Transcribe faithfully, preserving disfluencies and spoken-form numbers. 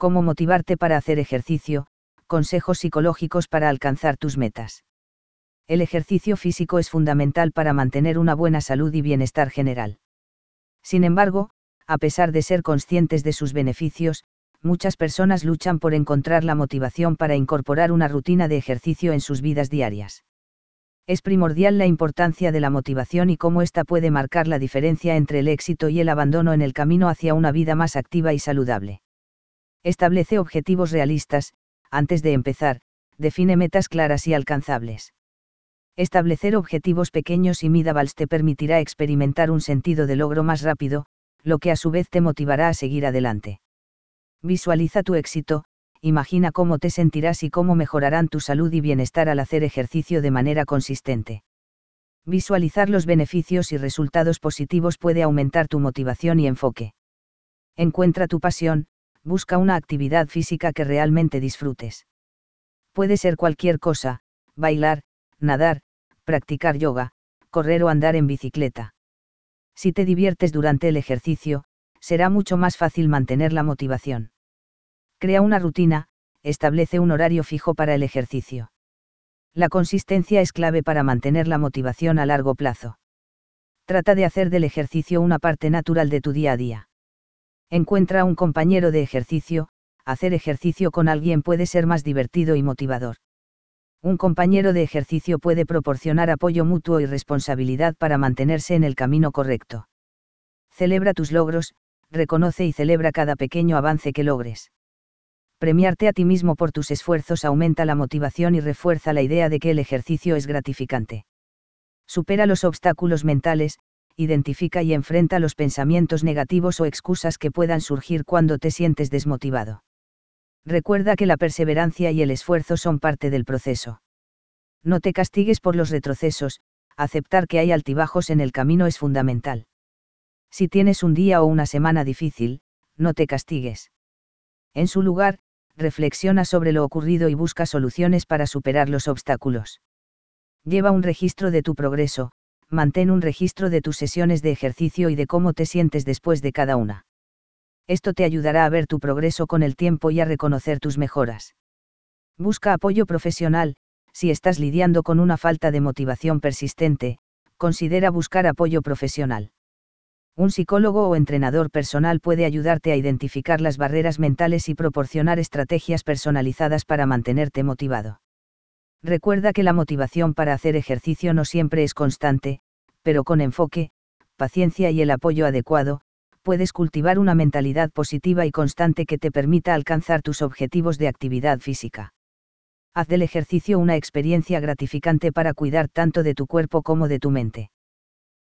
Cómo motivarte para hacer ejercicio, consejos psicológicos para alcanzar tus metas. El ejercicio físico es fundamental para mantener una buena salud y bienestar general. Sin embargo, a pesar de ser conscientes de sus beneficios, muchas personas luchan por encontrar la motivación para incorporar una rutina de ejercicio en sus vidas diarias. Es primordial la importancia de la motivación y cómo ésta puede marcar la diferencia entre el éxito y el abandono en el camino hacia una vida más activa y saludable. Establece objetivos realistas. Antes de empezar, define metas claras y alcanzables. Establecer objetivos pequeños y medibles te permitirá experimentar un sentido de logro más rápido, lo que a su vez te motivará a seguir adelante. Visualiza tu éxito, imagina cómo te sentirás y cómo mejorarán tu salud y bienestar al hacer ejercicio de manera consistente. Visualizar los beneficios y resultados positivos puede aumentar tu motivación y enfoque. Encuentra tu pasión, busca una actividad física que realmente disfrutes. Puede ser cualquier cosa: bailar, nadar, practicar yoga, correr o andar en bicicleta. Si te diviertes durante el ejercicio, será mucho más fácil mantener la motivación. Crea una rutina, establece un horario fijo para el ejercicio. La consistencia es clave para mantener la motivación a largo plazo. Trata de hacer del ejercicio una parte natural de tu día a día. Encuentra un compañero de ejercicio. Hacer ejercicio con alguien puede ser más divertido y motivador. Un compañero de ejercicio puede proporcionar apoyo mutuo y responsabilidad para mantenerse en el camino correcto. Celebra tus logros, reconoce y celebra cada pequeño avance que logres. Premiarte a ti mismo por tus esfuerzos aumenta la motivación y refuerza la idea de que el ejercicio es gratificante. Supera los obstáculos mentales, identifica y enfrenta los pensamientos negativos o excusas que puedan surgir cuando te sientes desmotivado. Recuerda que la perseverancia y el esfuerzo son parte del proceso. No te castigues por los retrocesos, aceptar que hay altibajos en el camino es fundamental. Si tienes un día o una semana difícil, no te castigues. En su lugar, reflexiona sobre lo ocurrido y busca soluciones para superar los obstáculos. Lleva un registro de tu progreso, mantén un registro de tus sesiones de ejercicio y de cómo te sientes después de cada una. Esto te ayudará a ver tu progreso con el tiempo y a reconocer tus mejoras. Busca apoyo profesional. Si estás lidiando con una falta de motivación persistente, considera buscar apoyo profesional. Un psicólogo o entrenador personal puede ayudarte a identificar las barreras mentales y proporcionar estrategias personalizadas para mantenerte motivado. Recuerda que la motivación para hacer ejercicio no siempre es constante, pero con enfoque, paciencia y el apoyo adecuado, puedes cultivar una mentalidad positiva y constante que te permita alcanzar tus objetivos de actividad física. Haz del ejercicio una experiencia gratificante para cuidar tanto de tu cuerpo como de tu mente.